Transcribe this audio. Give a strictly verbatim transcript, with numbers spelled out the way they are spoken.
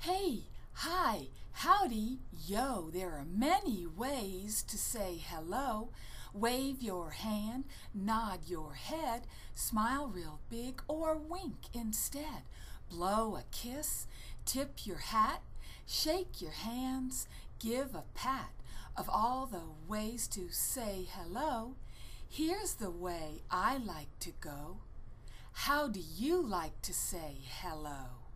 Hey, hi, howdy, yo. There are many ways to say hello. Wave your hand, nod your head, smile real big or wink instead. Blow a kiss, tip your hat, shake your hands, give a pat. Of all the ways to say hello, here's the way I like to go. How do you like to say hello?